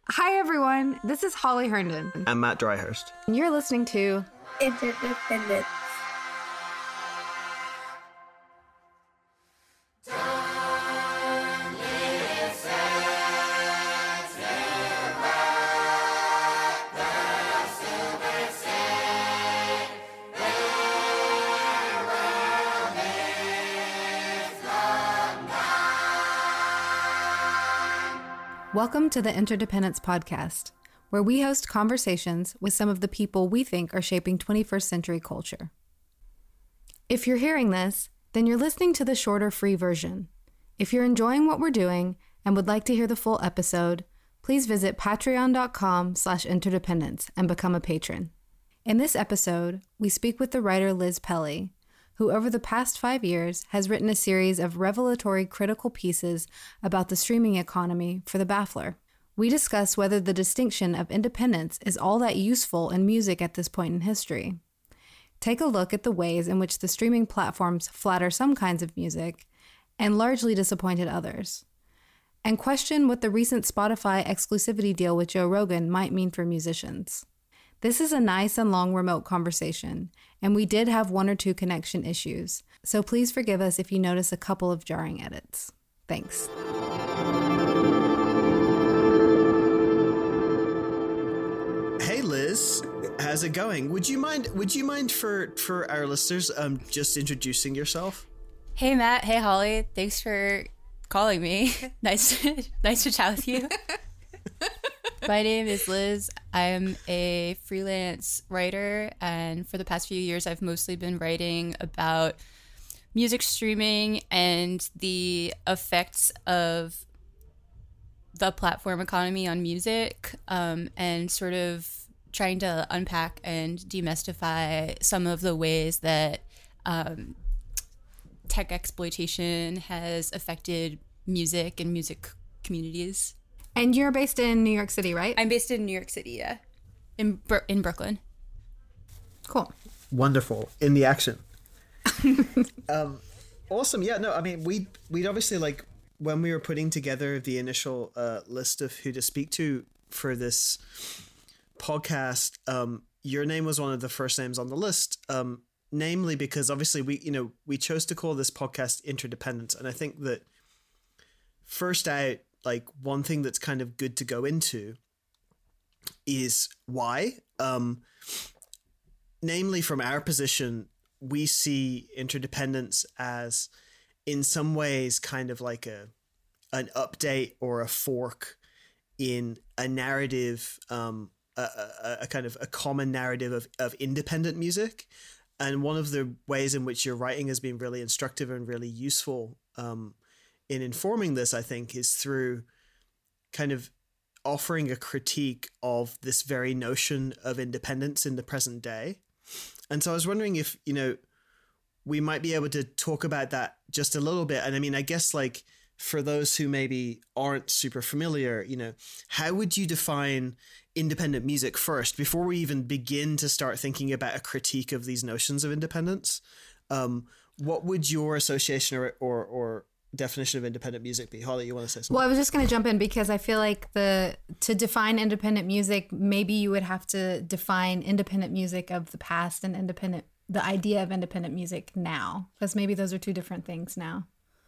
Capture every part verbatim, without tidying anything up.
Hi, everyone. This is Holly Herndon. I'm Matt Dryhurst. And you're listening to Interdependence. Welcome to the Interdependence Podcast, where we host conversations with some of the people we think are shaping twenty-first century culture. If you're hearing this, then you're listening to the shorter free version. If you're enjoying what we're doing and would like to hear the full episode, please visit patreon.com slash interdependence and become a patron. In this episode, we speak with the writer Liz Pelly, who over the past five years has written a series of revelatory critical pieces about the streaming economy for The Baffler. We discuss whether the distinction of independence is all that useful in music at this point in history. Take a look at the ways in which the streaming platforms flatter some kinds of music and largely disappointed others. And question what the recent Spotify exclusivity deal with Joe Rogan might mean for musicians. This is a nice and long remote conversation, and we did have one or two connection issues, so please forgive us if you notice a couple of jarring edits. Thanks. Hey Liz, how's it going? Would you mind would you mind for for our listeners um just introducing yourself? Hey Matt, hey Holly, thanks for calling me. nice nice to chat with you. My name is Liz. I'm a freelance writer, and for the past few years, I've mostly been writing about music streaming and the effects of the platform economy on music, um, and sort of trying to unpack and demystify some of the ways that um, tech exploitation has affected music and music communities. And you're based in New York City, right? I'm based in New York City, yeah. In Bro- in Brooklyn. Cool. Wonderful. In the action. um, awesome. Yeah, no, I mean, we we'd obviously, like, when we were putting together the initial uh, list of who to speak to for this podcast, um, your name was one of the first names on the list, um, namely because obviously we, you know, we chose to call this podcast Interdependence. And I think that first out, like, one thing that's kind of good to go into is why. Um, namely, from our position, we see interdependence as, in some ways, kind of like a an update or a fork in a narrative, um, a, a, a kind of a common narrative of, of independent music. And one of the ways in which your writing has been really instructive and really useful um, in informing this, I think, is through kind of offering a critique of this very notion of independence in the present day. And so I was wondering if, you know, we might be able to talk about that just a little bit. And I mean, I guess, like, for those who maybe aren't super familiar, you know, how would you define independent music first before we even begin to start thinking about a critique of these notions of independence? Um, what would your association or, or, or definition of independent music be? Holly, you want to say something? Well, I was just going to jump in because I feel like the to define independent music, maybe you would have to define independent music of the past and independent, the idea of independent music now, because maybe those are two different things now.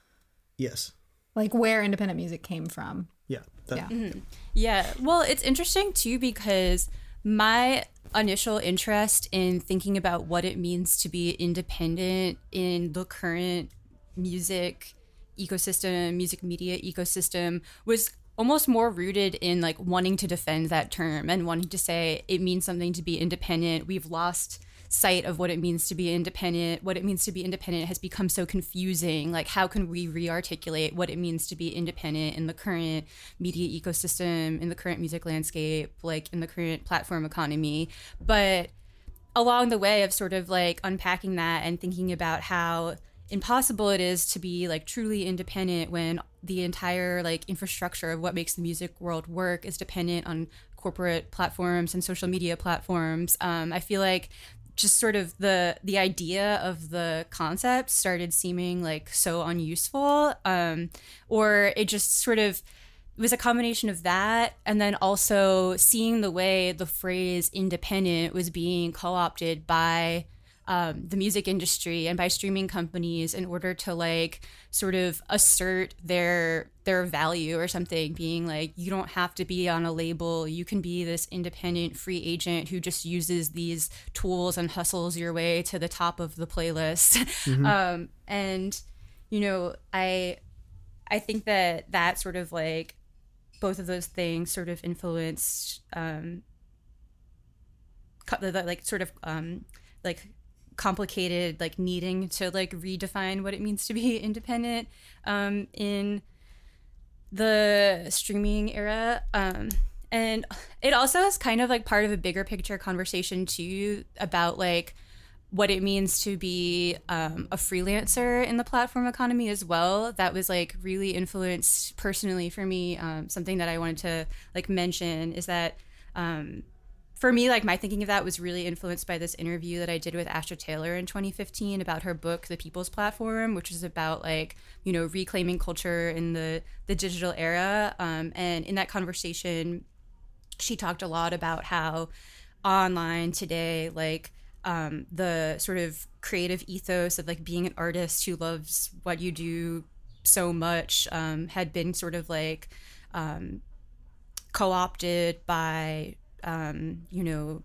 Yes. Like where independent music came from. Yeah. That, yeah. Mm-hmm. Yeah. Well, it's interesting too because my initial interest in thinking about what it means to be independent in the current music ecosystem, music media ecosystem, was almost more rooted in, like, wanting to defend that term and wanting to say it means something to be independent. We've lost sight of what it means to be independent. What it means to be independent has become so confusing. Like, how can we re-articulate what it means to be independent in the current media ecosystem, in the current music landscape, like in the current platform economy? But along the way of sort of like unpacking that and thinking about how impossible it is to be like truly independent when the entire like infrastructure of what makes the music world work is dependent on corporate platforms and social media platforms. Um, I feel like just sort of the the idea of the concept started seeming like so unuseful, um, or it just sort of it was a combination of that, and then also seeing the way the phrase independent was being co-opted by um, the music industry and by streaming companies in order to like sort of assert their their value or something, being like, you don't have to be on a label, you can be this independent free agent who just uses these tools and hustles your way to the top of the playlist. Mm-hmm. um, and you know, I I think that that sort of like both of those things sort of influenced um, co- like sort of um, like complicated like needing to like redefine what it means to be independent um, in the streaming era. Um, and it also is kind of like part of a bigger picture conversation too about like what it means to be um, a freelancer in the platform economy as well. That was like really influenced personally for me. Um, something that I wanted to like mention is that um, for me, like my thinking of that was really influenced by this interview that I did with Astra Taylor in twenty fifteen about her book, The People's Platform, which is about like, you know, reclaiming culture in the, the digital era. Um, and in that conversation, she talked a lot about how online today, like, Um, the sort of creative ethos of like being an artist who loves what you do so much um, had been sort of like um, co-opted by, um, you know,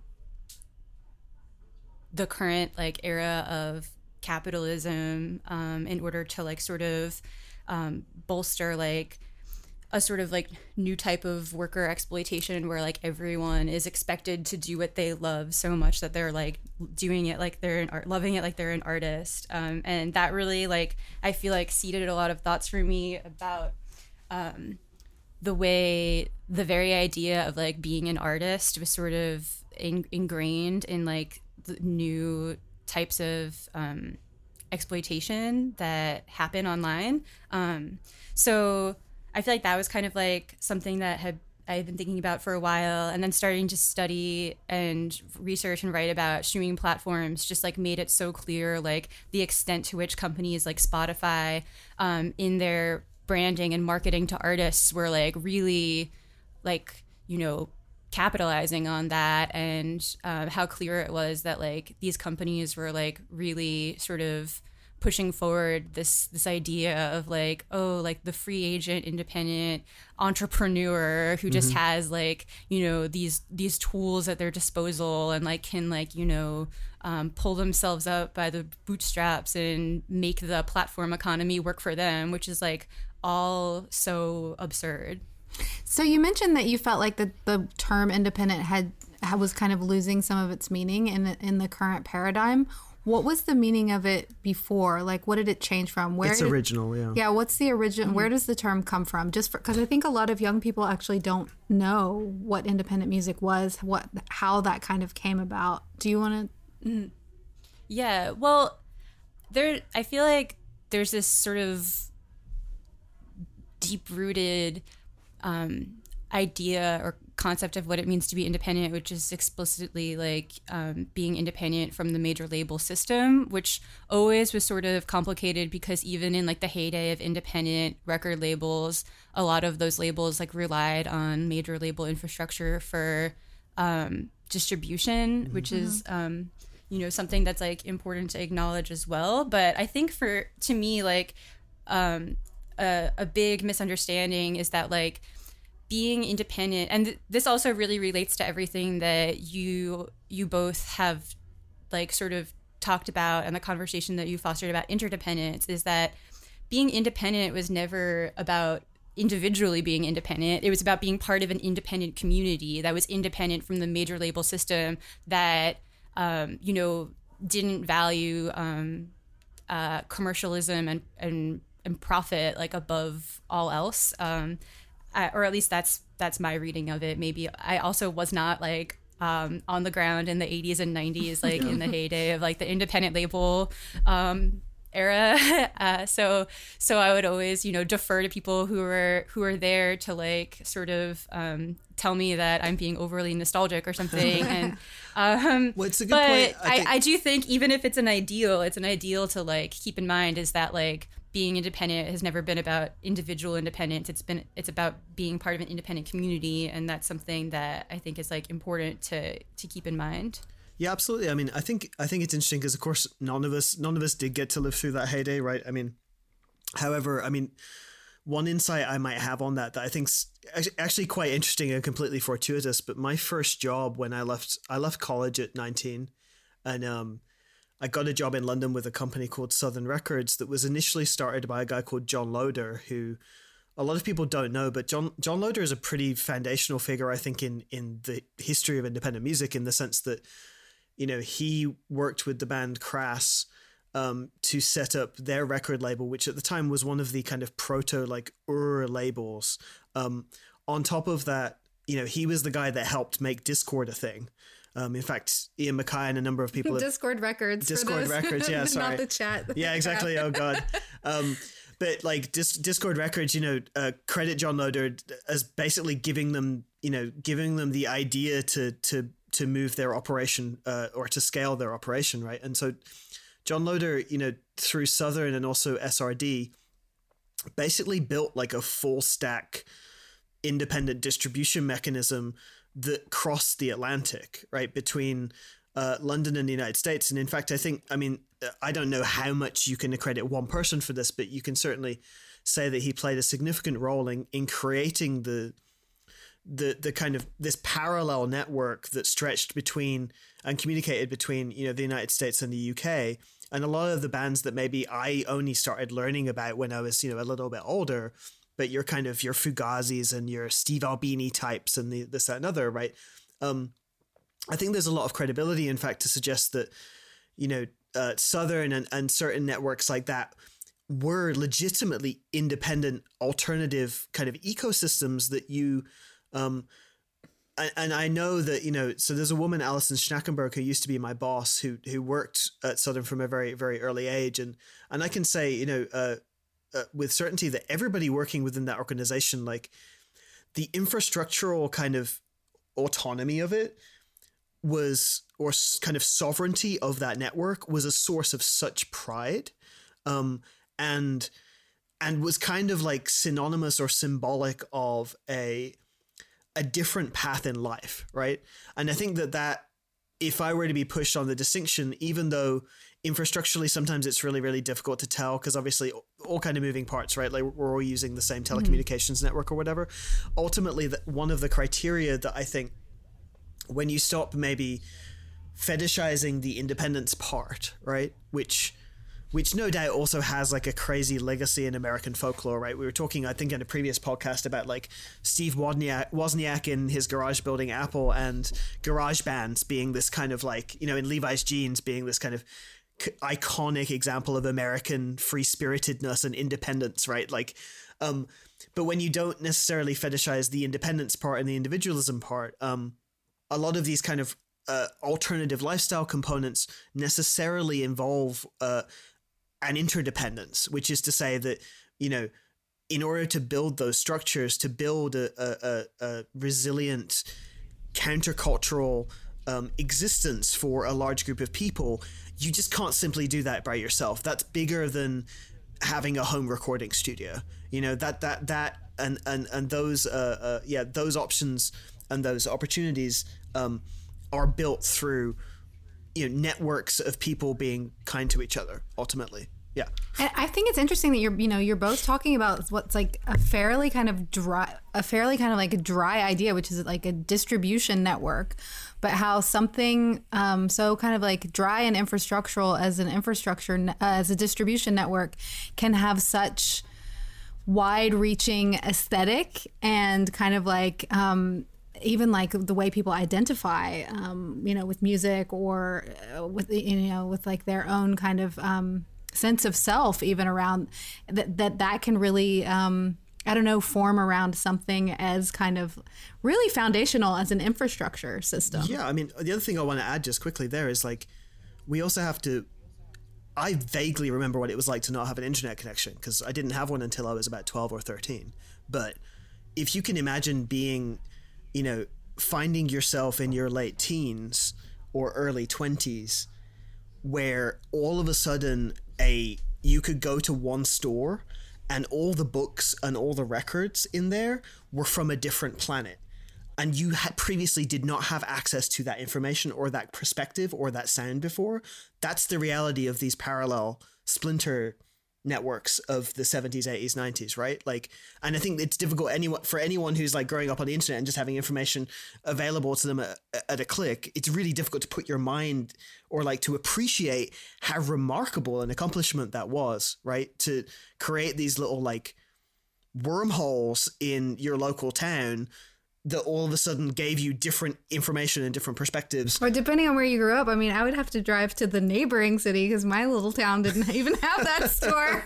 the current like era of capitalism um, in order to like sort of um, bolster like a sort of like new type of worker exploitation where like everyone is expected to do what they love so much that they're like doing it like they're an art, loving it like they're an artist. Um, and that really like, I feel like seeded a lot of thoughts for me about um, the way the very idea of like being an artist was sort of in, ingrained in like the new types of um, exploitation that happen online. Um, so I feel like that was kind of like something that had I've been thinking about for a while, and then starting to study and research and write about streaming platforms just like made it so clear like the extent to which companies like Spotify um, in their branding and marketing to artists were like really like, you know, capitalizing on that, and um, how clear it was that like these companies were like really sort of pushing forward this this idea of like, oh, like the free agent independent entrepreneur who just mm-hmm. has like, you know, these these tools at their disposal and like can like, you know, um, pull themselves up by the bootstraps and make the platform economy work for them, which is like all so absurd. So you mentioned that you felt like the, the term independent had, had was kind of losing some of its meaning in in the current paradigm. What was the meaning of it before? Like, what did it change from? Where it's did, original, yeah. Yeah, what's the original? Mm-hmm. Where does the term come from? Just because I think a lot of young people actually don't know what independent music was, what how that kind of came about. Do you want to? Mm-hmm. Yeah, well, there. I feel like there's this sort of deep-rooted um, idea or concept of what it means to be independent, which is explicitly like um, being independent from the major label system, which always was sort of complicated because even in like the heyday of independent record labels, a lot of those labels like relied on major label infrastructure for um, distribution, mm-hmm. which is um, you know, something that's like important to acknowledge as well. But I think for to me like um, a, a big misunderstanding is that like being independent, and th- this also really relates to everything that you you both have like sort of talked about and the conversation that you fostered about interdependence, is that being independent was never about individually being independent. It was about being part of an independent community that was independent from the major label system that um, you know, didn't value um, uh, commercialism and, and and profit like above all else. Um, I, or at least that's that's my reading of it. Maybe I also was not like um, on the ground in the eighties and nineties, like yeah. in the heyday of like the independent label um, era. Uh, so so I would always, you know, defer to people who were who are there to like sort of um, tell me that I'm being overly nostalgic or something. And um, well, it's a good but point. I, I, think- I do think even if it's an ideal, it's an ideal to like keep in mind is that like being independent has never been about individual independence. It's been it's about being part of an independent community, and that's something that I think is like important to to keep in mind. Yeah, absolutely. I mean, I think I think it's interesting because, of course, none of us none of us did get to live through that heyday, right? I mean, however, I mean, one insight I might have on that that I think's actually quite interesting and completely fortuitous. But my first job when I left I left college at nineteen, and um. I got a job in London with a company called Southern Records that was initially started by a guy called John Loder, who a lot of people don't know, but John John Loder is a pretty foundational figure, I think, in, in the history of independent music, in the sense that, you know, he worked with the band Crass um, to set up their record label, which at the time was one of the kind of proto, like, Ur labels. Um, on top of that, you know, he was the guy that helped make Discord a thing. Um, in fact, Ian Mackay and a number of people... Discord Records. Discord Records, yeah, sorry. Not the chat. Yeah, exactly. Oh, God. Um, but like Dis- Discord Records, you know, uh, credit John Loder as basically giving them, you know, giving them the idea to to to move their operation uh, or to scale their operation, right? And so John Loder, you know, through Southern and also S R D, basically built like a full stack independent distribution mechanism that crossed the Atlantic, right, between uh, London and the United States. And in fact, I think, I mean, I don't know how much you can accredit one person for this, but you can certainly say that he played a significant role in, in creating the the the kind of this parallel network that stretched between and communicated between, you know, the United States and the U K. And a lot of the bands that maybe I only started learning about when I was, you know, a little bit older, but you're kind of your Fugazis and your Steve Albini types and the, this, that, and other, right? Um, I think there's a lot of credibility, in fact, to suggest that, you know, uh, Southern and, and certain networks like that were legitimately independent, alternative kind of ecosystems that you, um, and, and I know that, you know, so there's a woman, Alison Schnackenberg, who used to be my boss, who who worked at Southern from a very, very early age, and and I can say, you know, uh, Uh, with certainty that everybody working within that organization, like the infrastructural kind of autonomy of it was, or kind of sovereignty of that network was a source of such pride, um, and and was kind of like synonymous or symbolic of a a different path in life, right? And I think that that if I were to be pushed on the distinction, even though infrastructurally sometimes it's really, really difficult to tell because obviously all kind of moving parts, right? Like we're all using the same telecommunications mm-hmm. network or whatever. Ultimately, that one of the criteria that I think when you stop maybe fetishizing the independence part, right? Which which no doubt also has like a crazy legacy in American folklore, right? We were talking, I think, in a previous podcast about like Steve Wozniak, Wozniak in his garage building Apple and garage bands being this kind of like, you know, in Levi's jeans being this kind of iconic example of American free-spiritedness and independence, right? Like, um, but when you don't necessarily fetishize the independence part and the individualism part, um, a lot of these kind of uh, alternative lifestyle components necessarily involve uh, an interdependence, which is to say that, you know, in order to build those structures, to build a, a, a resilient countercultural um, existence for a large group of people, you just can't simply do that by yourself. That's bigger than having a home recording studio. You know, that that that and and and those uh, uh yeah those options and those opportunities um are built through, you know, networks of people being kind to each other ultimately. Yeah. And I think it's interesting that you're, you know, you're both talking about what's like a fairly kind of dry, a fairly kind of like a dry idea, which is like a distribution network, but how something um, so kind of like dry and infrastructural as an infrastructure, uh, as a distribution network can have such wide-reaching aesthetic and kind of like, um, even like the way people identify, um, you know, with music or uh, with, you know, with like their own kind of um, sense of self, even around that, that, that can really, um, I don't know, form around something as kind of really foundational as an infrastructure system. Yeah. I mean, the other thing I want to add just quickly there is like, we also have to, I vaguely remember what it was like to not have an internet connection because I didn't have one until I was about twelve or thirteen. But if you can imagine being, you know, finding yourself in your late teens or early twenties where all of a sudden a you could go to one store and all the books and all the records in there were from a different planet. And you had previously did not have access to that information or that perspective or that sound before. That's the reality of these parallel splinter networks of the seventies, eighties, nineties, right? Like, and I think it's difficult anyone for anyone who's like growing up on the internet and just having information available to them at, at a click. It's really difficult to put your mind or like to appreciate how remarkable an accomplishment that was, right? To create these little like wormholes in your local town that all of a sudden gave you different information and different perspectives. Or depending on where you grew up, I mean, I would have to drive to the neighboring city because my little town didn't even have that store.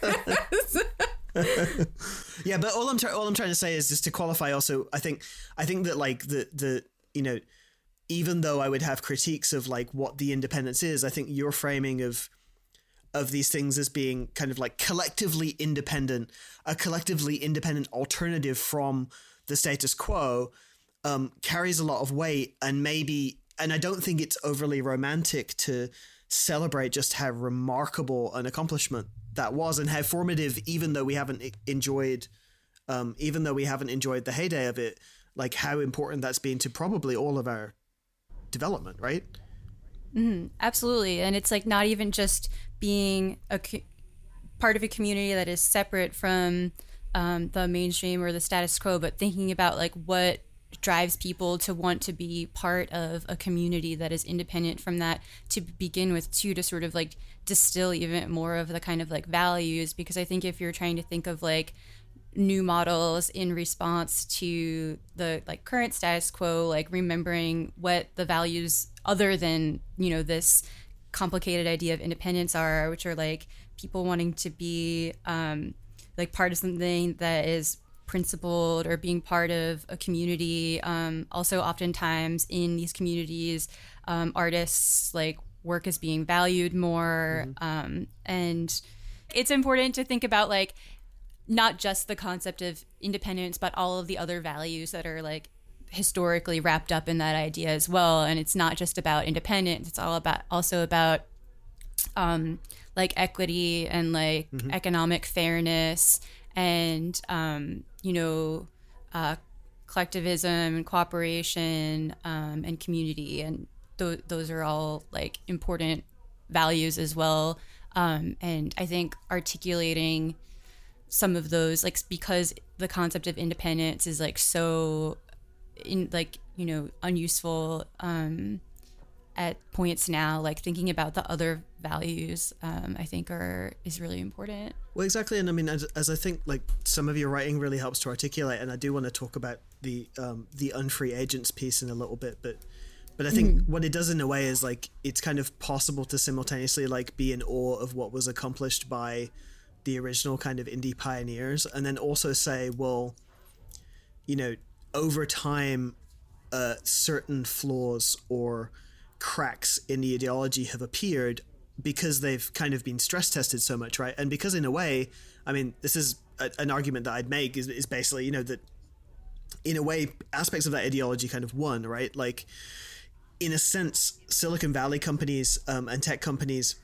Yeah, but all I'm trying all I'm trying to say is just to qualify. Also, I think I think that like the the you know, even though I would have critiques of like what the independence is, I think your framing of of these things as being kind of like collectively independent, a collectively independent alternative from the status quo, um, carries a lot of weight, and maybe, and I don't think it's overly romantic to celebrate just how remarkable an accomplishment that was and how formative, even though we haven't enjoyed, um, even though we haven't enjoyed the heyday of it, like how important that's been to probably all of our development, right? Mm, absolutely. And it's like not even just being a co- part of a community that is separate from Um, the mainstream or the status quo, but thinking about like what drives people to want to be part of a community that is independent from that to begin with, too, to sort of like distill even more of the kind of like values. Because I think if you're trying to think of like new models in response to the like current status quo, like remembering what the values other than, you know, this complicated idea of independence are, which are like people wanting to be um like part of something that is principled or being part of a community. Um, also, oftentimes in these communities, um, artists like work is being valued more. Mm-hmm. Um, and it's important to think about like not just the concept of independence, but all of the other values that are like historically wrapped up in that idea as well. And it's not just about independence. It's all about also about um, like equity and like mm-hmm. economic fairness and, um, you know, uh, collectivism and cooperation um, and community. And th- those are all like important values as well. Um, and I think articulating some of those, like, because the concept of independence is like so in like, you know, unuseful um, at points now, like thinking about the other values, um, I think are is really important. Well, exactly. And I mean, as, as I think like some of your writing really helps to articulate, and I do want to talk about the um, the unfree agents piece in a little bit, but but I think mm-hmm. what it does in a way is like it's kind of possible to simultaneously like be in awe of what was accomplished by the original kind of indie pioneers, and then also say, well, you know, over time, uh, certain flaws or cracks in the ideology have appeared because they've kind of been stress tested so much, right? And because in a way, I mean, this is a, an argument that I'd make is, is basically, you know, that in a way, aspects of that ideology kind of won, right? Like, in a sense, Silicon Valley companies um, and tech companies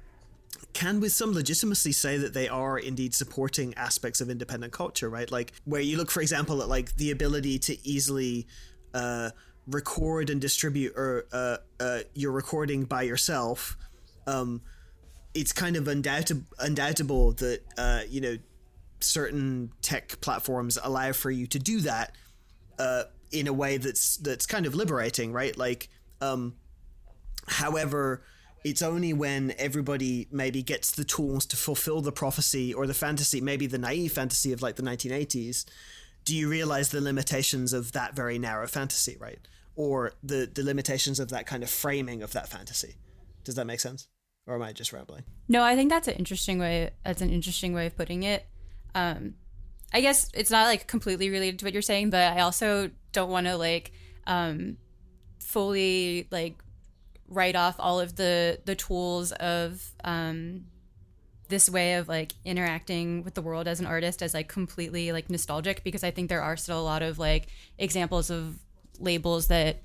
can with some legitimacy say that they are indeed supporting aspects of independent culture, right? Like where you look, for example, at like the ability to easily uh, record and distribute or uh, uh, your recording by yourself. Um, it's kind of undoubted, undoubtable that, uh, you know, certain tech platforms allow for you to do that uh, in a way that's that's kind of liberating, right? Like, um, however, it's only when everybody maybe gets the tools to fulfill the prophecy or the fantasy, maybe the naive fantasy of like the nineteen eighties, do you realize the limitations of that very narrow fantasy, right? Or the, the limitations of that kind of framing of that fantasy. Does that make sense? Or am I just rambling? No, I think that's an interesting way. That's an interesting way of putting it. Um, I guess it's not like completely related to what you're saying, but I also don't want to like um, fully like write off all of the the tools of um, this way of like interacting with the world as an artist as like completely like nostalgic, because I think there are still a lot of like examples of labels that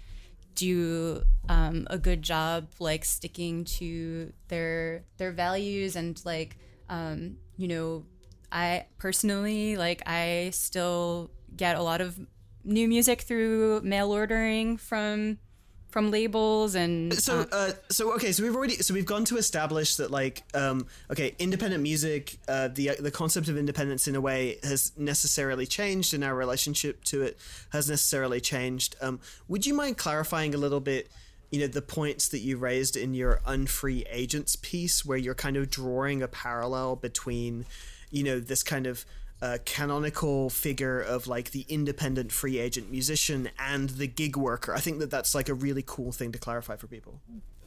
do um, a good job like sticking to their their values and like Um, you know, I personally, like, I still get a lot of new music through mail ordering from from labels and so uh so okay so we've already so we've gone to establish that like um okay independent music, uh the the concept of independence in a way has necessarily changed, and our relationship to it has necessarily changed. Um would you mind clarifying a little bit, you know, the points that you raised in your Unfree Agents piece, where you're kind of drawing a parallel between, you know, this kind of Uh, canonical figure of like the independent free agent musician and the gig worker? I think that that's like a really cool thing to clarify for people.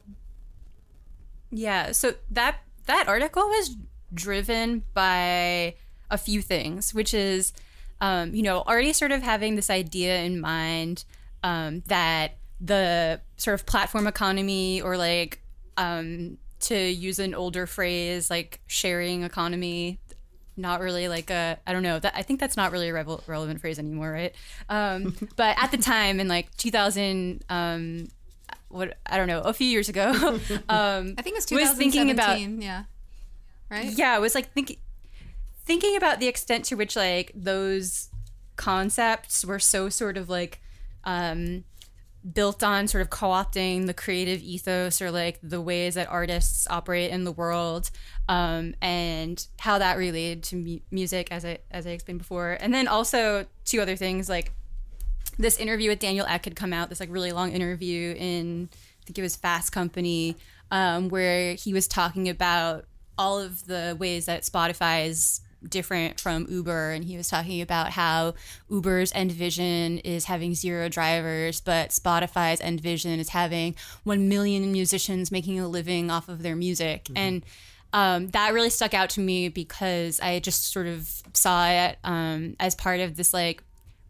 Yeah, so that that article was driven by a few things, which is, um, you know, already sort of having this idea in mind um, that the sort of platform economy, or like, um, to use an older phrase, like sharing economy, not really like a, I don't know, that I think that's not really a revel- relevant phrase anymore, right? Um, but at the time in like two thousand, um, what, I don't know, a few years ago, um, I think it was was thinking about, yeah, right? Yeah, I was like thinking, thinking about the extent to which like those concepts were so sort of like, um, built on sort of co-opting the creative ethos, or like the ways that artists operate in the world, um, and how that related to mu- music, as I as I explained before. And then also two other things, like this interview with Daniel Ek had come out, this like really long interview in, I think it was Fast Company, um, where he was talking about all of the ways that Spotify is different from Uber, and he was talking about how Uber's end vision is having zero drivers, but Spotify's end vision is having one million musicians making a living off of their music. Mm-hmm. And um, that really stuck out to me because I just sort of saw it um, as part of this like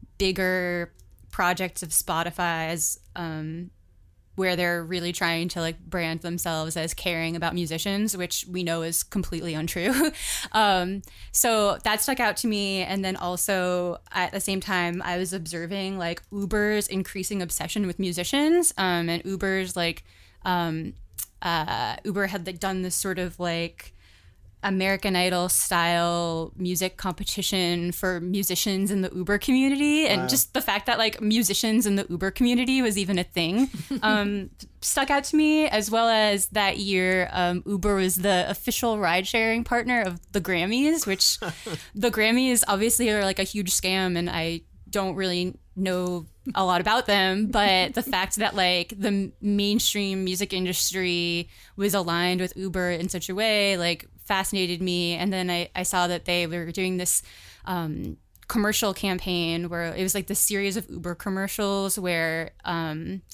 bigger project of Spotify, as um, where they're really trying to like brand themselves as caring about musicians, which we know is completely untrue. um, so that stuck out to me. And then also at the same time, I was observing like Uber's increasing obsession with musicians, um, and Uber's like, um, uh, Uber had like done this sort of like American Idol style music competition for musicians in the Uber community. And wow. Just the fact that like musicians in the Uber community was even a thing um, stuck out to me, as well as that year um, Uber was the official ride sharing partner of the Grammys, which the Grammys obviously are like a huge scam, and I don't really know a lot about them, but the fact that like the mainstream music industry was aligned with Uber in such a way like fascinated me. And then I, I saw that they were doing this um, commercial campaign where it was like this series of Uber commercials where um,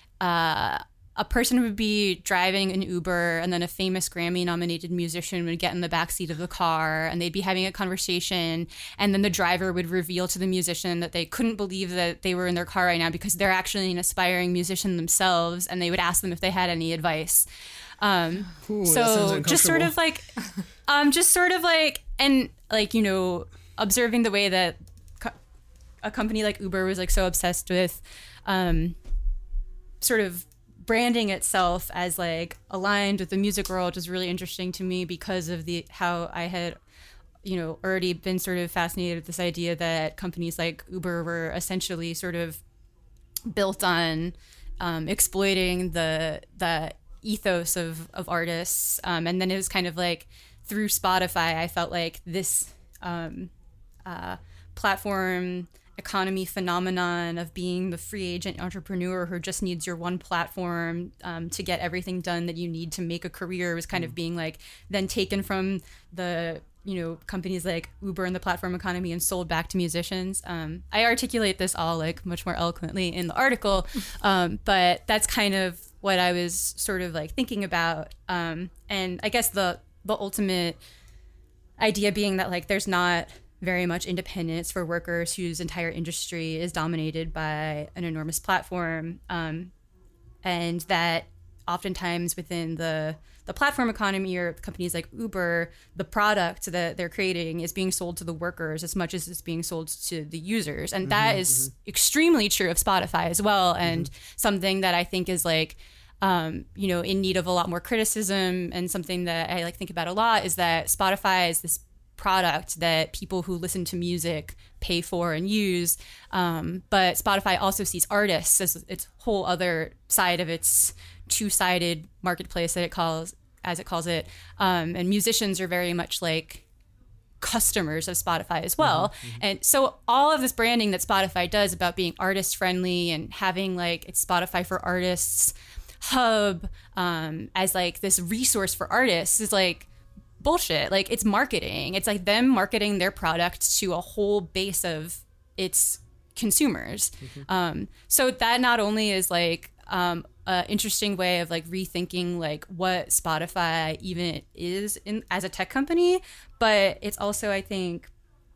uh, a person would be driving an Uber, and then a famous Grammy nominated musician would get in the backseat of the car, and they'd be having a conversation, and then the driver would reveal to the musician that they couldn't believe that they were in their car right now because they're actually an aspiring musician themselves, and they would ask them if they had any advice. Um, Ooh, so just sort of like, um, just sort of like, and like, you know, observing the way that co- a company like Uber was like so obsessed with, um, sort of branding itself as like aligned with the music world was really interesting to me because of the, how I had, you know, already been sort of fascinated with this idea that companies like Uber were essentially sort of built on, um, exploiting the, the, ethos of of artists, um, and then it was kind of like through Spotify I felt like this um, uh, platform economy phenomenon of being the free agent entrepreneur who just needs your one platform um, to get everything done that you need to make a career was kind mm. of being like then taken from the, you know, companies like Uber and the platform economy and sold back to musicians. Um, I articulate this all like much more eloquently in the article, um, but that's kind of what I was sort of like thinking about. Um, and I guess the the ultimate idea being that like there's not very much independence for workers whose entire industry is dominated by an enormous platform, um, and that oftentimes within the the platform economy or companies like Uber, the product that they're creating is being sold to the workers as much as it's being sold to the users. And mm-hmm, that is mm-hmm. extremely true of Spotify as well. And mm-hmm. something that I think is like um, you know, in need of a lot more criticism. And something that I like think about a lot is that Spotify is this product that people who listen to music pay for and use. Um, but Spotify also sees artists as its whole other side of its two-sided marketplace that it calls, as it calls it. Um, and musicians are very much like customers of Spotify as well. Mm-hmm, mm-hmm. And so all of this branding that Spotify does about being artist friendly and having like it's Spotify for Artists hub um, as like this resource for artists is like bullshit. Like it's marketing. It's like them marketing their product to a whole base of its consumers. Mm-hmm. Um, so that not only is like um, an interesting way of like rethinking like what Spotify even is in as a tech company, but it's also, I think,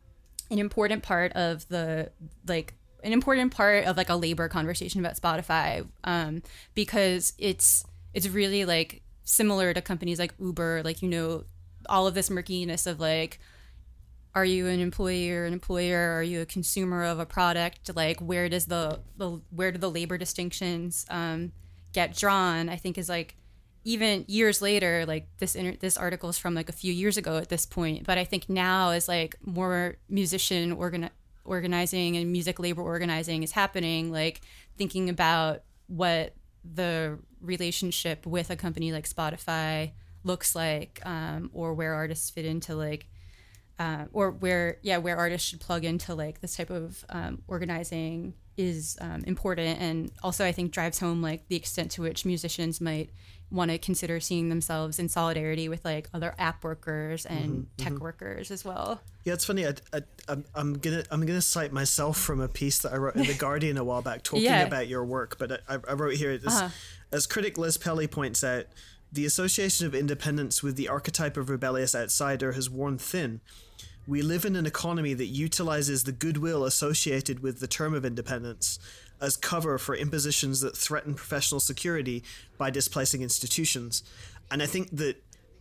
an important part of the like an important part of like a labor conversation about Spotify, um, because it's it's really like similar to companies like Uber, like, you know, all of this murkiness of like, are you an employee or an employer? Are you a consumer of a product? Like, where does the, the where do the labor distinctions um, get drawn? I think is like, even years later, like this inter- this article is from like a few years ago at this point, but I think now is like more musician organ- organizing and music labor organizing is happening, like thinking about what the relationship with a company like Spotify looks like, um, or where artists fit into like, uh, or where, yeah, where artists should plug into like this type of um, organizing is um, important. And also I think drives home like the extent to which musicians might want to consider seeing themselves in solidarity with like other app workers and mm-hmm, tech mm-hmm. workers as well. Yeah, it's funny. I, I, I'm, I'm gonna I'm gonna cite myself from a piece that I wrote in the Guardian a while back talking yeah. about your work. But I, I wrote here this, uh-huh. as critic Liz Pelly points out, the association of independence with the archetype of rebellious outsider has worn thin. We live in an economy that utilizes the goodwill associated with the term of independence as cover for impositions that threaten professional security by displacing institutions. And I think that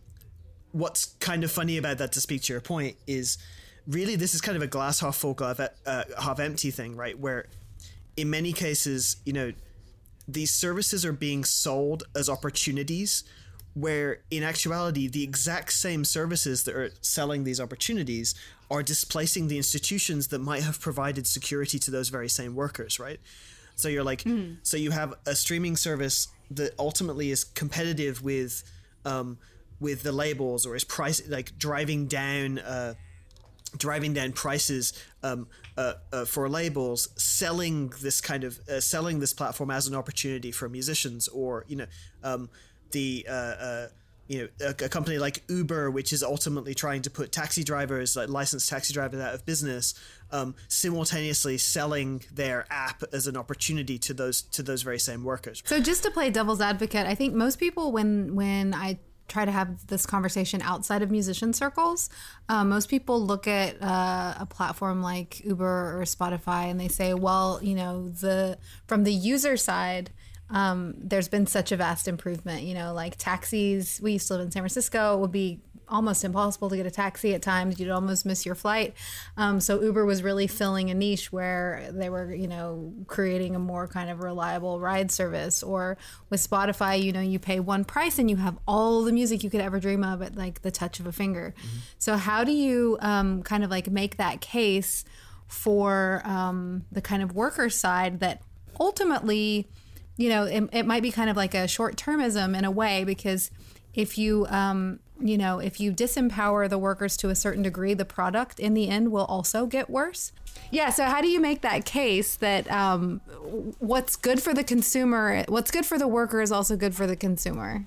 what's kind of funny about that, to speak to your point, is really this is kind of a glass half full, uh, half empty thing, right? Where in many cases, you know, these services are being sold as opportunities, where in actuality, the exact same services that are selling these opportunities are displacing the institutions that might have provided security to those very same workers, right? So you're like, mm. so you have a streaming service that ultimately is competitive with, um, with the labels, or is price like driving down, uh, driving down prices um, uh, uh, for labels, selling this kind of uh, selling this platform as an opportunity for musicians, or you know, um, the uh, uh, you know a, a company like Uber, which is ultimately trying to put taxi drivers, like licensed taxi drivers, out of business, um, simultaneously selling their app as an opportunity to those to those very same workers. So just to play devil's advocate, I think most people when when I try to have this conversation outside of musician circles, um, most people look at uh, a platform like Uber or Spotify and they say, well, you know, the from the user side, um, there's been such a vast improvement. You know, like taxis, we used to live in San Francisco, it would be almost impossible to get a taxi at times. You'd almost miss your flight. Um, so Uber was really filling a niche where they were, you know, creating a more kind of reliable ride service. Or with Spotify, you know, you pay one price and you have all the music you could ever dream of at like the touch of a finger. Mm-hmm. So how do you um, kind of like make that case for um, the kind of worker side that ultimately, you know, it, it might be kind of like a short-termism in a way, because if you, um, you know, if you disempower the workers to a certain degree, the product in the end will also get worse. Yeah. So how do you make that case that um, what's good for the consumer, what's good for the worker is also good for the consumer?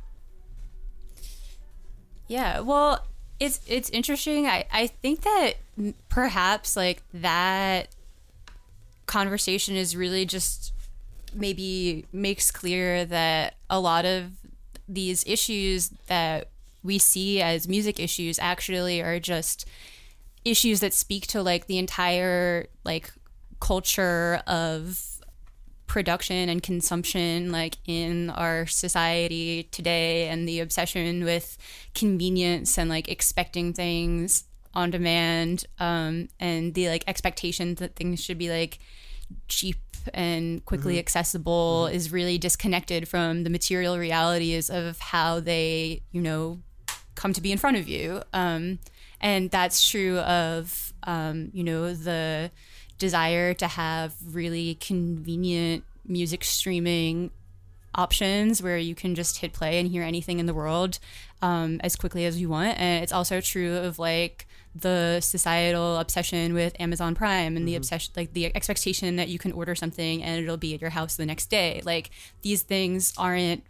Yeah. Well, it's it's interesting. I, I think that perhaps like that conversation is really just maybe makes clear that a lot of these issues that we see as music issues actually are just issues that speak to like the entire like culture of production and consumption like in our society today, and the obsession with convenience and like expecting things on demand, um, and the like expectation that things should be like cheap and quickly Mm-hmm. accessible Mm-hmm. is really disconnected from the material realities of how they, you know, come to be in front of you. Um, and that's true of, um, you know, the desire to have really convenient music streaming options where you can just hit play and hear anything in the world um, as quickly as you want. And it's also true of like the societal obsession with Amazon Prime and mm-hmm. the obsession, like the expectation that you can order something and it'll be at your house the next day. Like these things aren't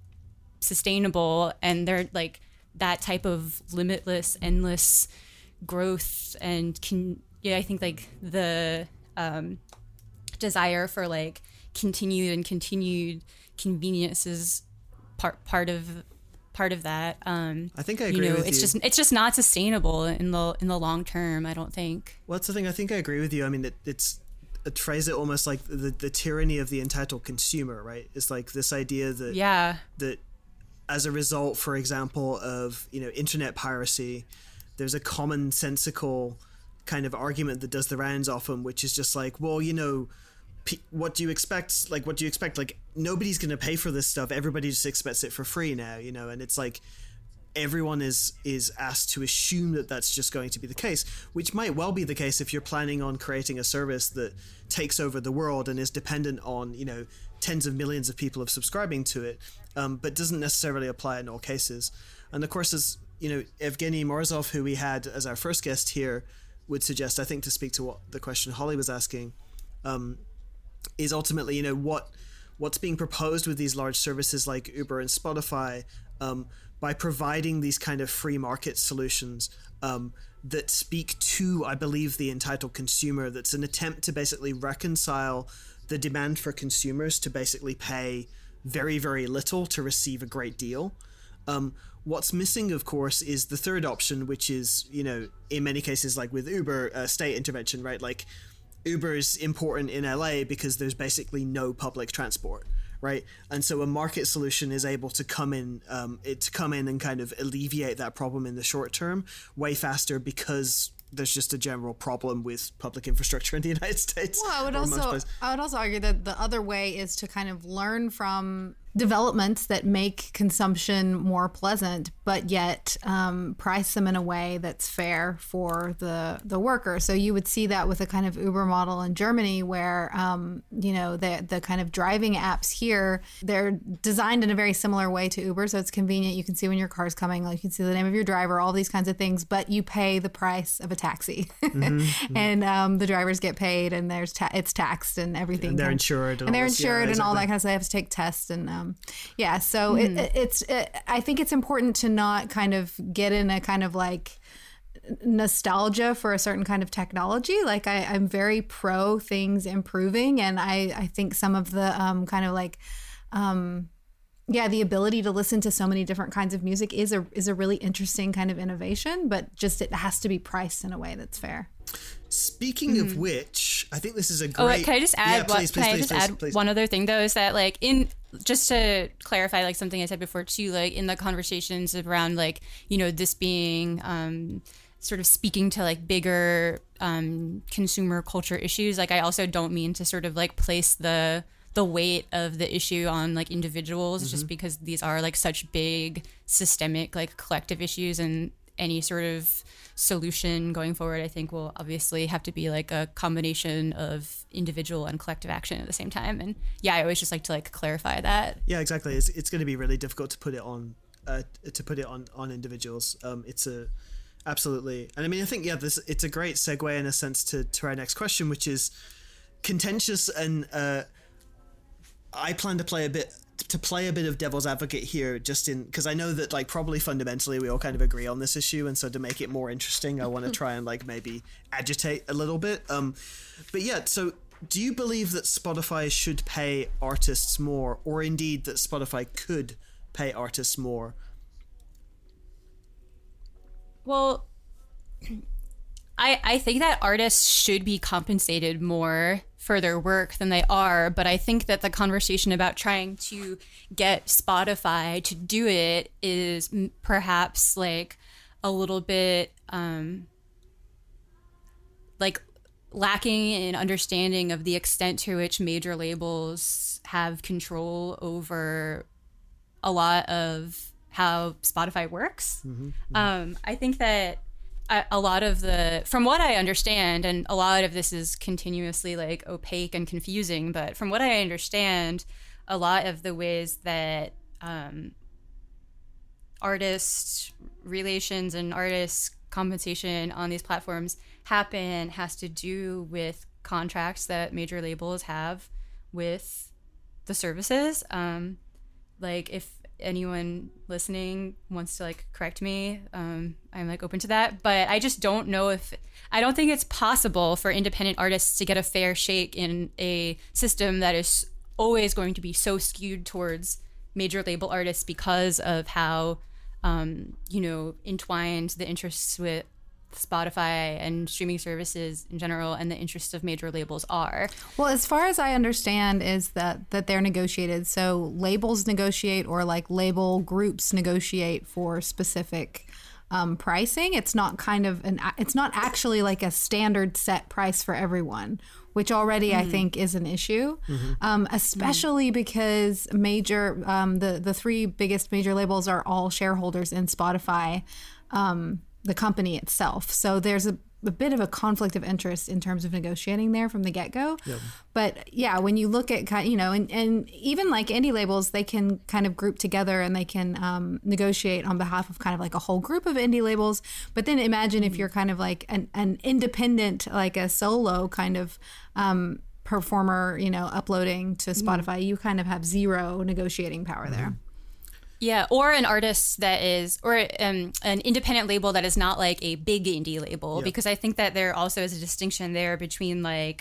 sustainable, and they're like that type of limitless, endless growth and can, yeah, I think like the um, desire for like continued and continued convenience is part part of part of that. Um, I think I agree you know, with it's you. just it's just not sustainable in the in the long term, I don't think. Well, that's the thing. I think I agree with you. I mean, it, it's it phrase it almost like the the tyranny of the entitled consumer, right? It's like this idea that Yeah. that as a result, for example, of you know internet piracy, there's a commonsensical kind of argument that does the rounds often, which is just like, well, you know, p- what do you expect? Like, what do you expect? Like, nobody's going to pay for this stuff. Everybody just expects it for free now, you know, and it's like everyone is is asked to assume that that's just going to be the case, which might well be the case if you're planning on creating a service that takes over the world and is dependent on, you know, tens of millions of people of subscribing to it, um, but doesn't necessarily apply in all cases. And of course, as you know, Evgeny Morozov, who we had as our first guest here, would suggest, I think, to speak to what the question Holly was asking, um, is ultimately, you know, what what's being proposed with these large services like Uber and Spotify, um, by providing these kind of free market solutions um, that speak to, I believe, the entitled consumer. That's an attempt to basically reconcile the demand for consumers to basically pay very, very little to receive a great deal. Um, what's missing, of course, is the third option, which is, you know, in many cases, like with Uber, uh, state intervention, right? Like Uber is important in L A because there's basically no public transport, right? And so a market solution is able to come in, um, it to come in and kind of alleviate that problem in the short term way faster because there's just a general problem with public infrastructure in the United States. Well, I would also I would also argue that the other way is to kind of learn from developments that make consumption more pleasant, but yet um, price them in a way that's fair for the the worker. So you would see that with a kind of Uber model in Germany, where um, you know the the kind of driving apps here, they're designed in a very similar way to Uber. So it's convenient. You can see when your car's coming, like you can see the name of your driver, all these kinds of things. But you pay the price of a taxi, mm-hmm. and um, the drivers get paid, and there's ta- it's taxed and everything. And they're insured, and, and they're all this. insured, yeah, and all exactly. that kind of stuff. They have to take tests and. Um, Yeah, so mm. it, it's. It, I think it's important to not kind of get in a kind of like nostalgia for a certain kind of technology. Like I, I'm very pro things improving, and I, I think some of the um, kind of like, um, yeah, the ability to listen to so many different kinds of music is a is a really interesting kind of innovation. But just it has to be priced in a way that's fair. Speaking mm. of which, I think this is a great. Oh, wait, can I just add? Yeah, please, what, please, can please, I just please, add please. one other thing though? Is that like in just to clarify, like something I said before too, like in the conversations around like you know this being um, sort of speaking to like bigger um, consumer culture issues. Like I also don't mean to sort of like place the the weight of the issue on like individuals, mm-hmm. just because these are like such big systemic like collective issues, and any sort of solution going forward, I think, will obviously have to be like a combination of individual and collective action at the same time. And yeah, I always just like to like clarify that. Yeah, exactly. It's it's going to be really difficult to put it on uh, to put it on on individuals. Um, it's a absolutely, and I mean, I think yeah, this it's a great segue in a sense to to our next question, which is contentious, and uh, I plan to play a bit. to play a bit of devil's advocate here, just in because I know that like probably fundamentally we all kind of agree on this issue, and so to make it more interesting I want to try and like maybe agitate a little bit, um but yeah, so do you believe that Spotify should pay artists more, or indeed that Spotify could pay artists more? Well, I I think that artists should be compensated more for their work than they are, but I think that the conversation about trying to get Spotify to do it is m- perhaps like a little bit um, like lacking in understanding of the extent to which major labels have control over a lot of how Spotify works. Mm-hmm, mm-hmm. Um, I think that a, a lot of the, from what I understand, and a lot of this is continuously like opaque and confusing, but from what I understand, a lot of the ways that um, artist relations and artist compensation on these platforms happen has to do with contracts that major labels have with the services. Um, like if anyone listening wants to like correct me, um, I'm like open to that. But I just don't know if, I don't think it's possible for independent artists to get a fair shake in a system that is always going to be so skewed towards major label artists because of how, um, you know, entwined the interests with Spotify and streaming services in general and the interests of major labels are. Well, as far as I understand is that that they're negotiated. So labels negotiate, or like label groups negotiate for specific um, pricing. It's not kind of an, it's not actually like a standard set price for everyone, which already mm-hmm. I think is an issue, mm-hmm. um, especially mm-hmm. because major, um, the, the three biggest major labels are all shareholders in Spotify, um, the company itself. So there's a, a bit of a conflict of interest in terms of negotiating there from the get-go. Yep. But yeah, when you look at kind, you know, and, and even like indie labels, they can kind of group together and they can um, negotiate on behalf of kind of like a whole group of indie labels. But then imagine mm-hmm. if you're kind of like an, an independent, like a solo kind of um, performer, you know, uploading to Spotify, mm-hmm. you kind of have zero negotiating power mm-hmm. there. Yeah, or an artist that is, or um, an independent label that is not like a big indie label, yep. because I think that there also is a distinction there between like,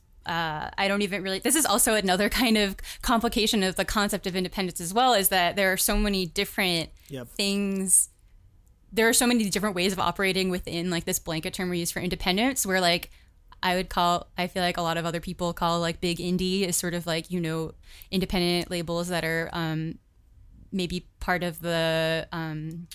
uh, I don't even really, this is also another kind of complication of the concept of independence as well, is that there are so many different yep. things, there are so many different ways of operating within like this blanket term we use for independence, where like, I would call, I feel like a lot of other people call like big indie is sort of like, you know, independent labels that are, um, maybe part of the um,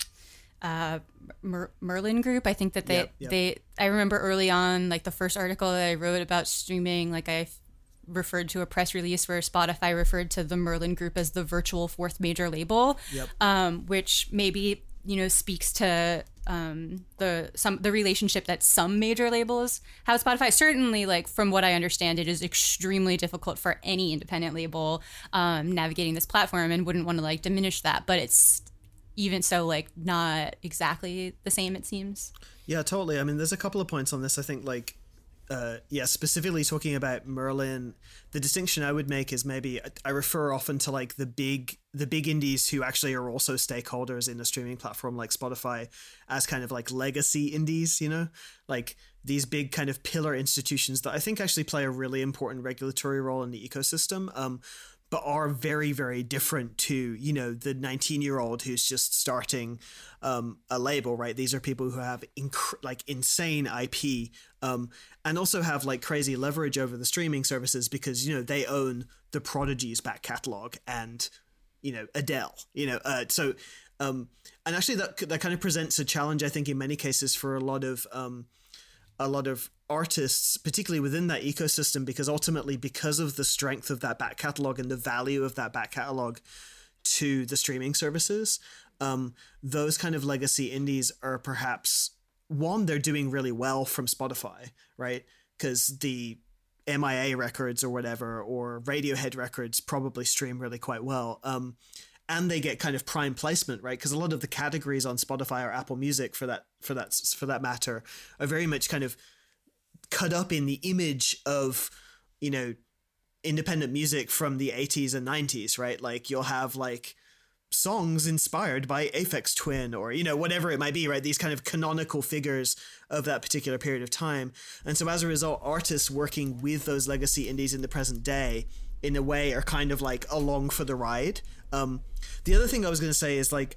uh, Mer- Merlin Group. I think that they, yep, yep. they, I remember early on, like the first article that I wrote about streaming, like I f- referred to a press release where Spotify referred to the Merlin Group as the virtual fourth major label, yep. um, which maybe, you know, speaks to um, the some the relationship that some major labels have with Spotify. Certainly, like from what I understand, it is extremely difficult for any independent label um, navigating this platform, and wouldn't want to like diminish that. But it's even so, like not exactly the same, it seems. Yeah, totally. I mean, there's a couple of points on this. I think like. Uh, yeah, specifically talking about Merlin, the distinction I would make is maybe I refer often to like the big the big indies who actually are also stakeholders in a streaming platform like Spotify as kind of like legacy indies, you know, like these big kind of pillar institutions that I think actually play a really important regulatory role in the ecosystem, um, but are very, very different to, you know, the nineteen-year-old who's just starting um, a label, right? These are people who have inc- like insane I P um, and also have like crazy leverage over the streaming services because, you know, they own the Prodigy's back catalog and, you know, Adele, you know, uh, so um, and actually that that kind of presents a challenge, I think, in many cases for a lot of um, a lot of artists, particularly within that ecosystem, because ultimately, because of the strength of that back catalog and the value of that back catalog to the streaming services, um, those kind of legacy indies are perhaps, one, they're doing really well from Spotify, right? Because the M I A records or whatever, or Radiohead records probably stream really quite well. Um, and they get kind of prime placement, right? Because a lot of the categories on Spotify or Apple Music, for that for that for that matter, are very much kind of cut up in the image of, you know, independent music from the eighties and nineties, right? Like you'll have like songs inspired by Aphex Twin or, you know, whatever it might be, right? These kind of canonical figures of that particular period of time. And so as a result, artists working with those legacy indies in the present day in a way are kind of like along for the ride. Um, the other thing I was going to say is like,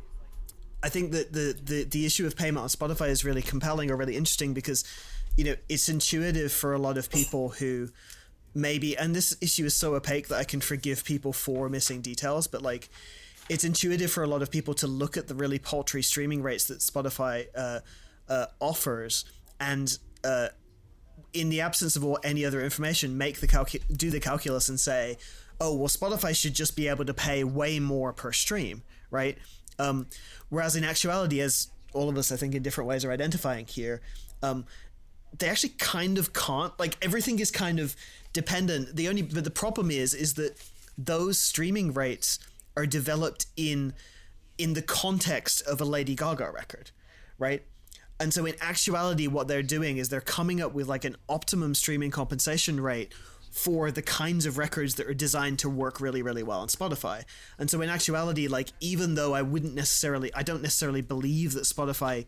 I think that the, the, the issue of payment on Spotify is really compelling or really interesting because, you know, it's intuitive for a lot of people who maybe, and this issue is so opaque that I can forgive people for missing details, but like it's intuitive for a lot of people to look at the really paltry streaming rates that Spotify uh, uh, offers and uh, in the absence of all, any other information, make the calcu- do the calculus and say, oh, well, Spotify should just be able to pay way more per stream, right? Um, whereas in actuality, as all of us, I think, in different ways are identifying here, um, they actually kind of can't. Like, everything is kind of dependent. The only, but the problem is, is that those streaming rates are developed in in the context of a Lady Gaga record, right? And so in actuality, what they're doing is they're coming up with like an optimum streaming compensation rate for the kinds of records that are designed to work really, really well on Spotify. And so in actuality, like, even though I wouldn't necessarily, I don't necessarily believe that Spotify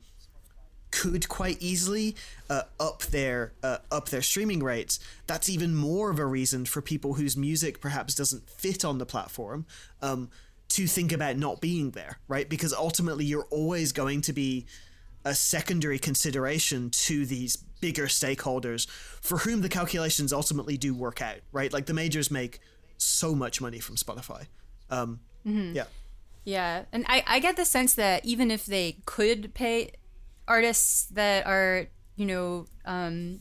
could quite easily uh, up their uh, up their streaming rates, that's even more of a reason for people whose music perhaps doesn't fit on the platform um, to think about not being there, right? Because ultimately you're always going to be a secondary consideration to these bigger stakeholders for whom the calculations ultimately do work out, right? Like, the majors make so much money from Spotify. Um, mm-hmm. Yeah. Yeah. And I, I get the sense that even if they could pay artists that are, you know, um,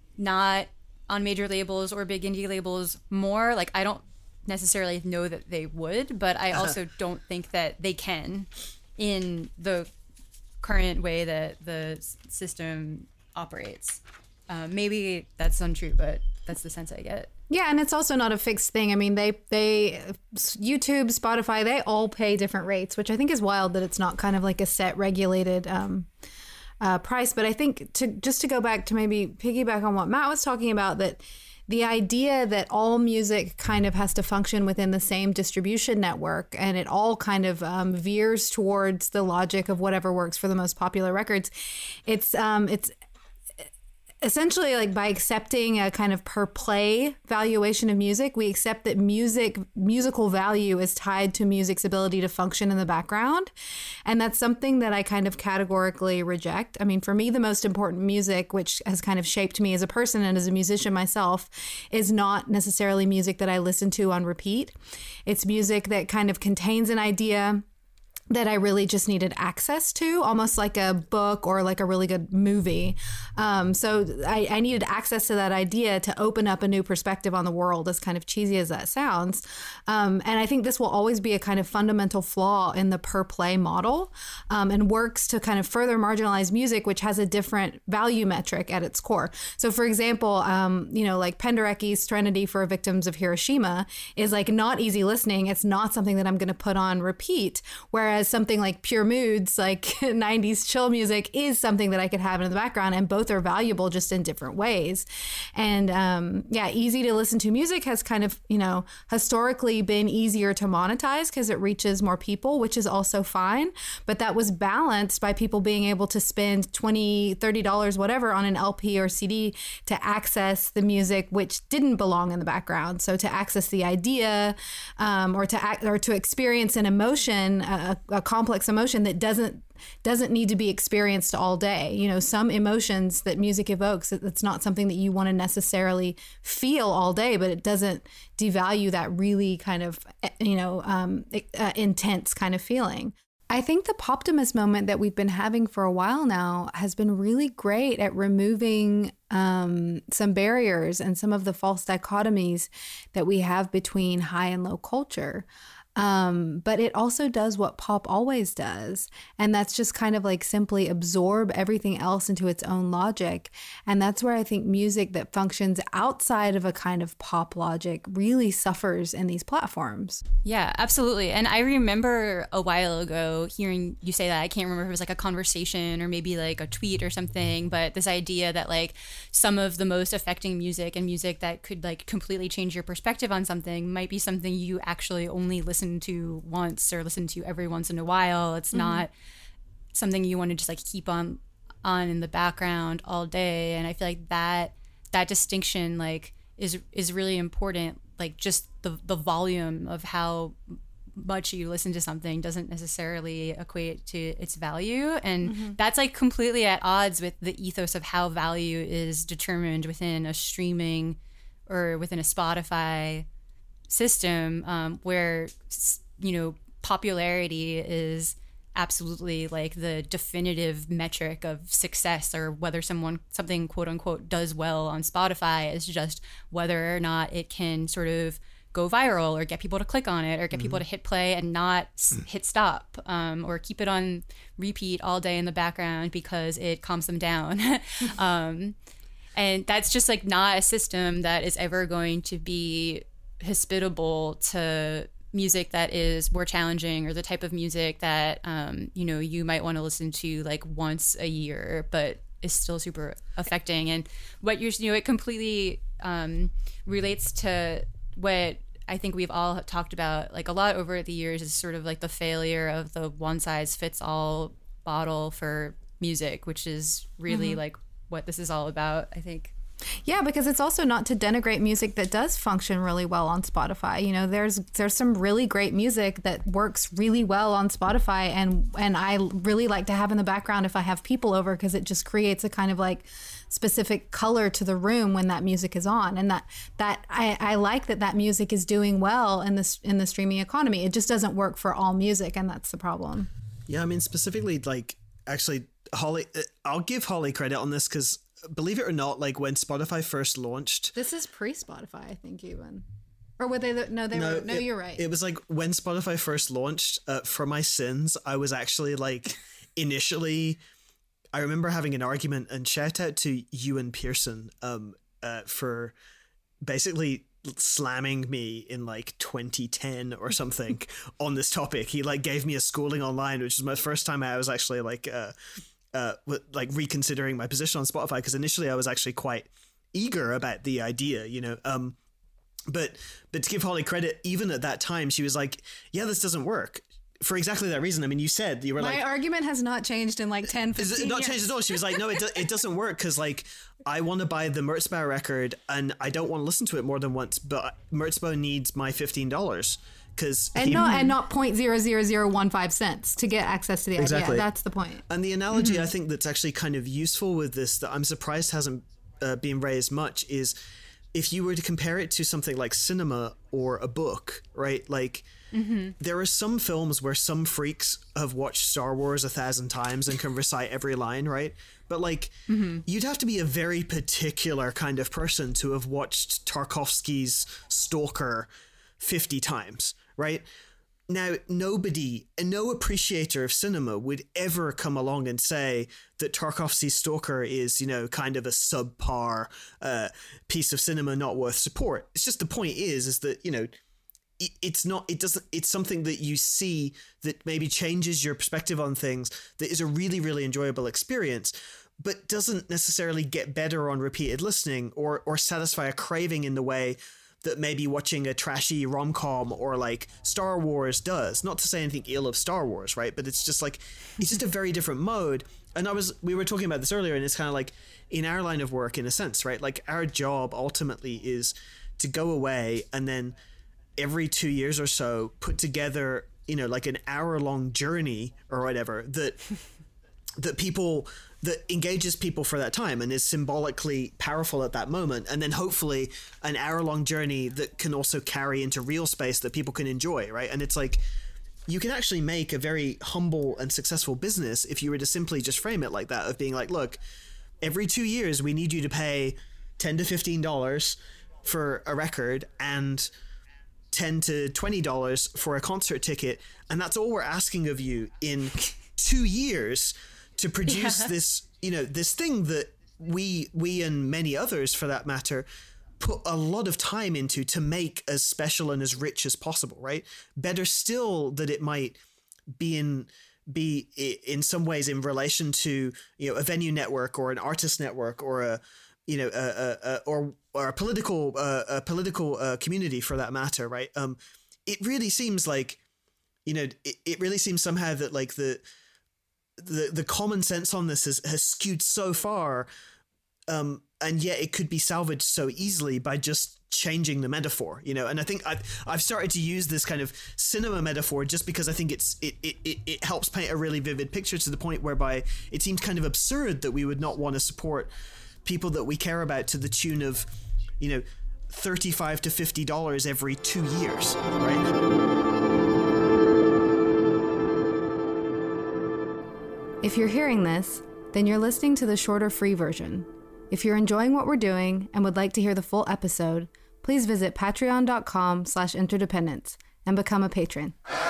not on major labels or big indie labels more, like, I don't necessarily know that they would, but I also don't think that they can in the current way that the system operates. Uh, maybe that's untrue, but that's the sense I get. Yeah, and it's also not a fixed thing. I mean, they they YouTube, Spotify, they all pay different rates, which I think is wild that it's not kind of like a set regulated um, uh, price. But I think to just to go back to maybe piggyback on what Matt was talking about, that the idea that all music kind of has to function within the same distribution network, and it all kind of um, veers towards the logic of whatever works for the most popular records. It's um, it's essentially like by accepting a kind of per play valuation of music, we accept that music musical value is tied to music's ability to function in the background. And that's something that I kind of categorically reject. I mean, for me, the most important music, which has kind of shaped me as a person and as a musician myself, is not necessarily music that I listen to on repeat. It's music that kind of contains an idea that I really just needed access to, almost like a book or like a really good movie. Um, so I, I needed access to that idea to open up a new perspective on the world, as kind of cheesy as that sounds. Um, and I think this will always be a kind of fundamental flaw in the per play model, um, and works to kind of further marginalize music, which has a different value metric at its core. So for example, um, you know, like Penderecki's Serenity for Victims of Hiroshima is like not easy listening. It's not something that I'm going to put on repeat. Whereas something like Pure Moods, like nineties chill music, is something that I could have in the background, and both are valuable just in different ways. And um, yeah, easy to listen to music has kind of, you know, historically been easier to monetize because it reaches more people, which is also fine. But that was balanced by people being able to spend twenty dollars, thirty dollars, whatever, on an L P or C D to access the music which didn't belong in the background. So to access the idea, um, or to act, or to experience an emotion, a, a complex emotion that doesn't doesn't need to be experienced all day. You know, some emotions that music evokes, it's not something that you want to necessarily feel all day, but it doesn't devalue that really kind of, you know, um, uh, intense kind of feeling. I think the Poptimus moment that we've been having for a while now has been really great at removing um, some barriers and some of the false dichotomies that we have between high and low culture. Um, but it also does what pop always does. And that's just kind of like simply absorb everything else into its own logic. And that's where I think music that functions outside of a kind of pop logic really suffers in these platforms. Yeah, absolutely. And I remember a while ago hearing you say that. I can't remember if it was like a conversation or maybe like a tweet or something, but this idea that like some of the most affecting music and music that could like completely change your perspective on something might be something you actually only listen to once or listen to every once in a while. It's mm-hmm. not something you want to just like keep on on in the background all day. And I feel like that that distinction like is is really important. Like just the the volume of how much you listen to something doesn't necessarily equate to its value. And mm-hmm. that's like completely at odds with the ethos of how value is determined within a streaming or within a Spotify system, um, where, you know, popularity is absolutely like the definitive metric of success, or whether someone something quote unquote does well on Spotify is just whether or not it can sort of go viral or get people to click on it or get mm-hmm. people to hit play and not hit stop, um, or keep it on repeat all day in the background because it calms them down. um, and that's just like not a system that is ever going to be hospitable to music that is more challenging, or the type of music that um, you know, you might want to listen to like once a year, but is still super affecting. And what you're, you know, it completely um, relates to what I think we've all talked about like a lot over the years, is sort of like the failure of the one size fits all bottle for music, which is really mm-hmm. like what this is all about, I think. Yeah, because it's also not to denigrate music that does function really well on Spotify. You know, there's there's some really great music that works really well on Spotify, and and I really like to have in the background if I have people over, because it just creates a kind of like specific color to the room when that music is on. And that that I, I like that that music is doing well in this in the streaming economy. It just doesn't work for all music, and that's the problem. Yeah, I mean, specifically, like, actually, Holly, I'll give Holly credit on this, because believe it or not, like when Spotify first launched, this is pre-Spotify, I think, even, or were they? The, no, they no, were. No, it, you're right. It was like when Spotify first launched. Uh, for my sins, I was actually like initially. I remember having an argument, and shout out to Ewan Pearson, um, uh, for basically slamming me in like twenty ten or something on this topic. He like gave me a schooling online, which was my first time I was actually like. Uh, Uh, like reconsidering my position on Spotify, because initially I was actually quite eager about the idea, you know. Um, but but to give Holly credit, even at that time, she was like, "Yeah, this doesn't work." For exactly that reason. I mean, you said you were my like, my argument has not changed in like ten, fifteen Is it not years. changed at all? She was like, "No, it do- it doesn't work because like I want to buy the Merzbow record and I don't want to listen to it more than once, but Merzbow needs my fifteen dollars." Cause and he, not and not point zero zero zero one five cents to get access to the exactly. idea. That's the point. And the analogy mm-hmm. I think that's actually kind of useful with this, that I'm surprised hasn't uh, been raised much, is if you were to compare it to something like cinema or a book, right? Like mm-hmm. there are some films where some freaks have watched Star Wars a thousand times and can recite every line, right? But like mm-hmm. you'd have to be a very particular kind of person to have watched Tarkovsky's Stalker fifty times. Right? Now, nobody, and no appreciator of cinema would ever come along and say that Tarkovsky's Stalker is, you know, kind of a subpar uh, piece of cinema not worth support. It's just the point is, is that, you know, it, it's not, it doesn't, it's something that you see that maybe changes your perspective on things, that is a really, really enjoyable experience, but doesn't necessarily get better on repeated listening or or satisfy a craving in the way that maybe watching a trashy rom-com or like Star Wars does. Not to say anything ill of Star Wars, right? But it's just like, it's just a very different mode. And I was, we were talking about this earlier, and it's kind of like in our line of work, in a sense, right? Like our job ultimately is to go away and then every two years or so put together, you know, like an hour long journey or whatever that, that people, that engages people for that time and is symbolically powerful at that moment. And then hopefully an hour long journey that can also carry into real space that people can enjoy. Right. And it's like, you can actually make a very humble and successful business if you were to simply just frame it like that, of being like, look, every two years we need you to pay ten to fifteen dollars for a record and ten to twenty dollars for a concert ticket. And that's all we're asking of you in two years to produce yeah. this, you know, this thing that we, we and many others for that matter, put a lot of time into to make as special and as rich as possible, right? Better still that it might be in, be in some ways in relation to, you know, a venue network or an artist network or a, you know, a, a, a or, or a political, uh, a political uh, community for that matter, right? Um, it really seems like, you know, it, it really seems somehow that like the, the the common sense on this has, has skewed so far, um, and yet it could be salvaged so easily by just changing the metaphor, you know. And I think I've I've started to use this kind of cinema metaphor just because I think it's it it, it, it helps paint a really vivid picture, to the point whereby it seems kind of absurd that we would not want to support people that we care about to the tune of, you know, thirty-five to fifty dollars every two years, right? If you're hearing this, then you're listening to the shorter free version. If you're enjoying what we're doing and would like to hear the full episode, please visit patreon.com slash interdependence and become a patron.